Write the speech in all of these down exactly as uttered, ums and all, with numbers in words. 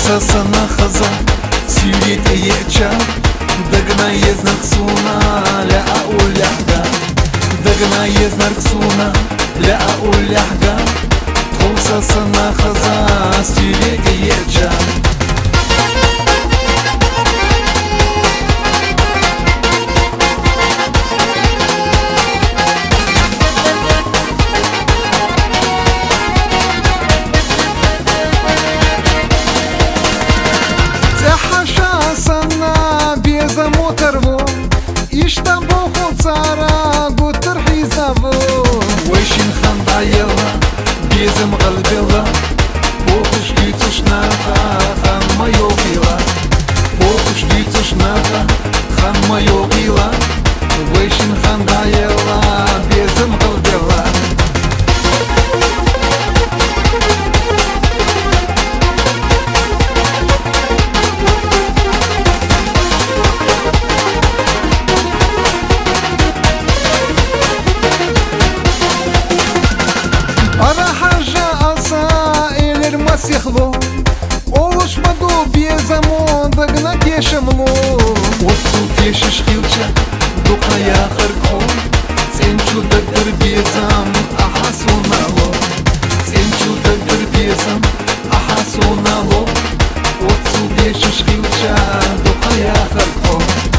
Sana khaza siwit yecha dagna yeznak suna la aqul lahda dagna yeznak suna la aqul lahda Tolsa sana khaza siwit yecha اشتبو خسارة قلت رحيزابو ويشين خندا يلا بيزم قلبيلا بوخش ديتوش ناخا خان ما يوغيلا بوخش ديتوش ناخا خان ما يوغيلا ويشين خندا يلا بيزم قلبيلا Сихло, олуш маду безамо дагна кешемло. Отцу кешеш хилча, духа я харко, ценчу дагдар безам, ахасунало. Ценчу дагдар безам, ахасунало. Отцу кешеш хилча, духа я харко.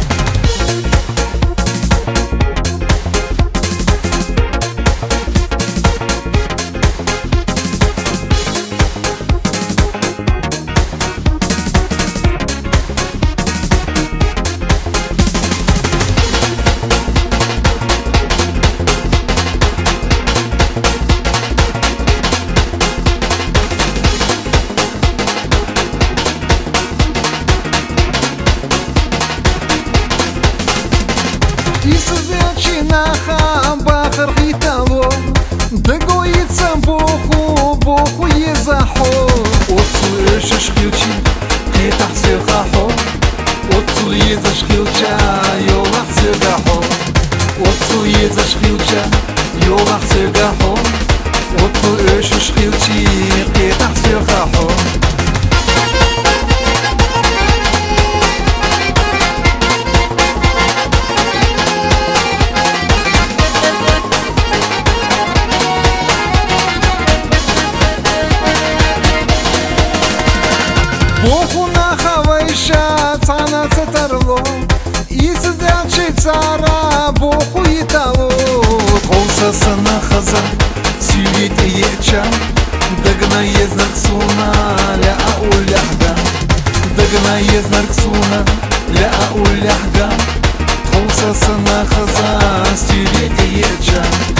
Исвячинаха бахар хитало дагоится боху боху езахо Отцу эшеш хилчи кетах сехахо Отцу езаш хилча йолах сегахо Отцу езаш хилча йолах сегахо Отцу эшеш хилчи кетах сехахо Боху нахавайша цана цатарло Исдячи цара боху итало Колса сана хаза сивит еча Дагна езнак суна ля ауляхда Дагна езнак суна ля ауляхда Колса сана хаза сивит еча